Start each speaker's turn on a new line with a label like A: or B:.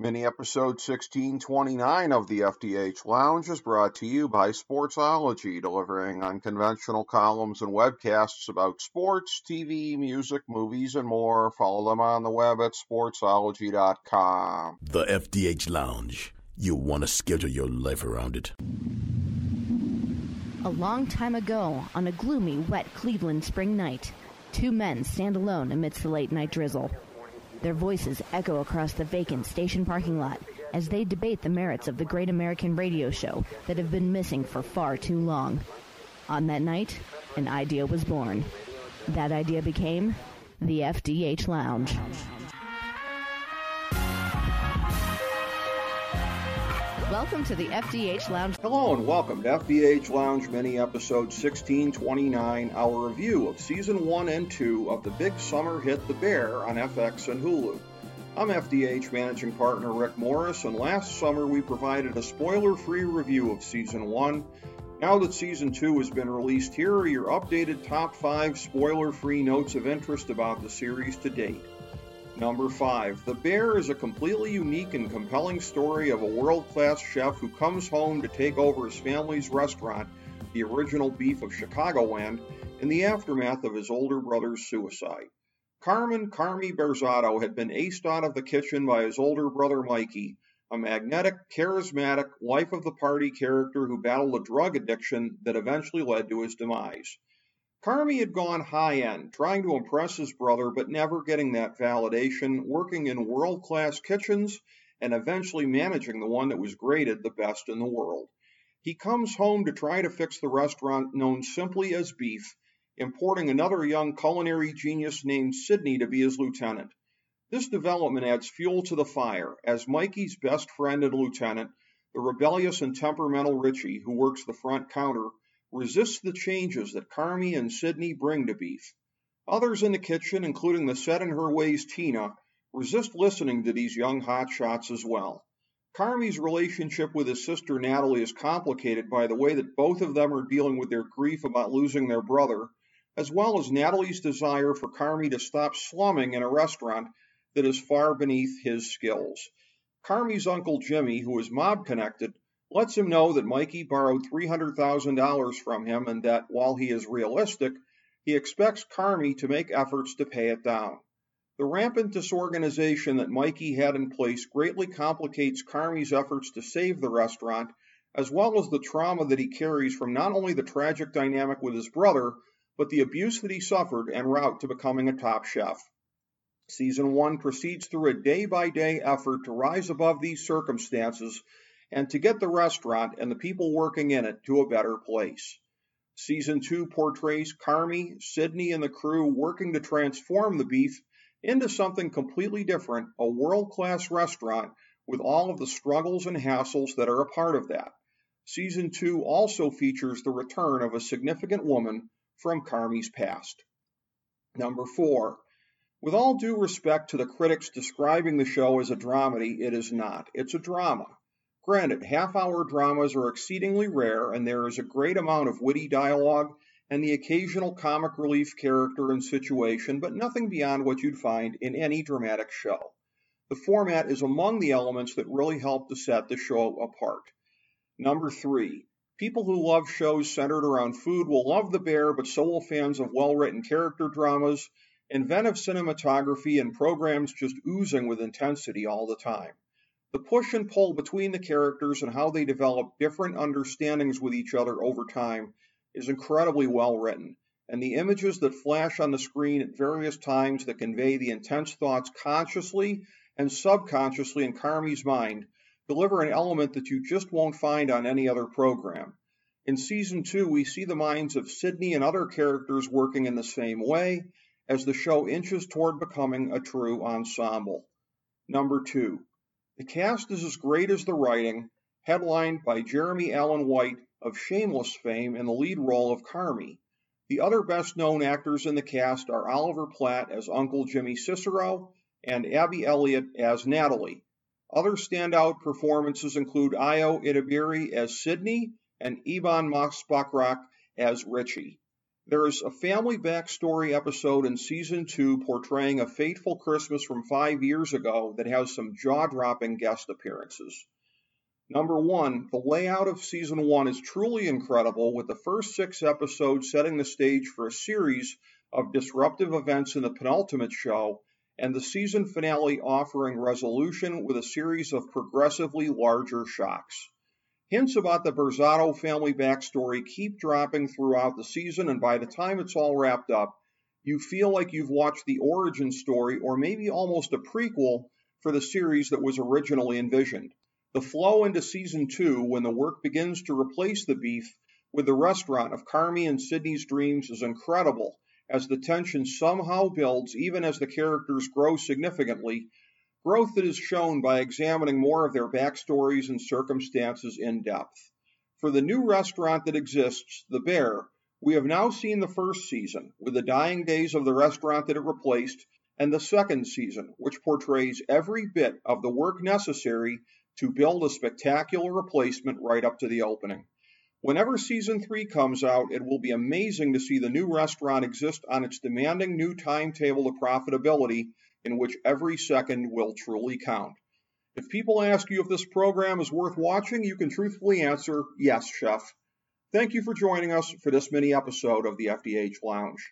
A: Mini episode 1629 of the FDH Lounge is brought to you by Sportsology, delivering unconventional columns and webcasts about sports, TV, music, movies, and more. Follow them on the web at sportsology.com.
B: The FDH Lounge. You want to schedule your life around it.
C: A long time ago, on a gloomy, wet Cleveland spring night, two men stand alone amidst the late-night drizzle. Their voices echo across the vacant station parking lot as they debate the merits of the great American radio show that have been missing for far too long. On that night, an idea was born. That idea became the FDH Lounge. Welcome to the FDH Lounge.
A: Hello and welcome to FDH Lounge Mini Episode 1629, our review of Season 1 and 2 of the big summer hit The Bear on FX and Hulu. I'm FDH Managing Partner Rick Morris, and last summer we provided a spoiler-free review of Season 1. Now that Season 2 has been released, here are your updated top 5 spoiler-free notes of interest about the series to date. Number 5. The Bear is a completely unique and compelling story of a world-class chef who comes home to take over his family's restaurant, the Original Beef of Chicagoland, in the aftermath of his older brother's suicide. Carmy Berzatto had been aced out of the kitchen by his older brother Mikey, a magnetic, charismatic, life-of-the-party character who battled a drug addiction that eventually led to his demise. Carmy had gone high-end, trying to impress his brother but never getting that validation, working in world-class kitchens and eventually managing the one that was graded the best in the world. He comes home to try to fix the restaurant known simply as Beef, importing another young culinary genius named Sidney to be his lieutenant. This development adds fuel to the fire, as Mikey's best friend and lieutenant, the rebellious and temperamental Richie, who works the front counter, resists the changes that Carmy and Sidney bring to Beef. Others in the kitchen, including the set-in-her-ways Tina, resist listening to these young hotshots as well. Carmy's relationship with his sister Natalie is complicated by the way that both of them are dealing with their grief about losing their brother, as well as Natalie's desire for Carmy to stop slumming in a restaurant that is far beneath his skills. Carmy's Uncle Jimmy, who is mob-connected, lets him know that Mikey borrowed $300,000 from him and that, while he is realistic, he expects Carmy to make efforts to pay it down. The rampant disorganization that Mikey had in place greatly complicates Carmy's efforts to save the restaurant, as well as the trauma that he carries from not only the tragic dynamic with his brother, but the abuse that he suffered en route to becoming a top chef. Season 1 proceeds through a day-by-day effort to rise above these circumstances and to get the restaurant and the people working in it to a better place. Season 2 portrays Carmy, Sidney, and the crew working to transform the Beef into something completely different, a world-class restaurant with all of the struggles and hassles that are a part of that. Season 2 also features the return of a significant woman from Carmy's past. Number 4. With all due respect to the critics describing the show as a dramedy, it is not. It's a drama. Granted, half-hour dramas are exceedingly rare, and there is a great amount of witty dialogue and the occasional comic relief character and situation, but nothing beyond what you'd find in any dramatic show. The format is among the elements that really help to set the show apart. Number 3. People who love shows centered around food will love The Bear, but so will fans of well-written character dramas, inventive cinematography, and programs just oozing with intensity all the time. The push and pull between the characters and how they develop different understandings with each other over time is incredibly well written, and the images that flash on the screen at various times that convey the intense thoughts consciously and subconsciously in Carmy's mind deliver an element that you just won't find on any other program. In Season 2, we see the minds of Sidney and other characters working in the same way as the show inches toward becoming a true ensemble. Number 2. The cast is as great as the writing, headlined by Jeremy Allen White of Shameless fame in the lead role of Carmy. The other best-known actors in the cast are Oliver Platt as Uncle Jimmy Cicero and Abby Elliott as Natalie. Other standout performances include Ayo Edebiri as Sidney and Iban Masbakrak as Richie. There is a family backstory episode in Season 2 portraying a fateful Christmas from 5 years ago that has some jaw-dropping guest appearances. Number 1, the layout of Season 1 is truly incredible, with the first 6 episodes setting the stage for a series of disruptive events in the penultimate show, and the season finale offering resolution with a series of progressively larger shocks. Hints about the Berzatto family backstory keep dropping throughout the season, and by the time it's all wrapped up, you feel like you've watched the origin story or maybe almost a prequel for the series that was originally envisioned. The flow into Season 2, when the work begins to replace the beef with the restaurant of Carmy and Sydney's dreams, is incredible, as the tension somehow builds even as the characters grow significantly, growth that is shown by examining more of their backstories and circumstances in depth. For the new restaurant that exists, The Bear, we have now seen the first season, with the dying days of the restaurant that it replaced, and the second season, which portrays every bit of the work necessary to build a spectacular replacement right up to the opening. Whenever Season 3 comes out, it will be amazing to see the new restaurant exist on its demanding new timetable of profitability, in which every second will truly count. If people ask you if this program is worth watching, you can truthfully answer, yes, chef. Thank you for joining us for this mini episode of the FDH Lounge.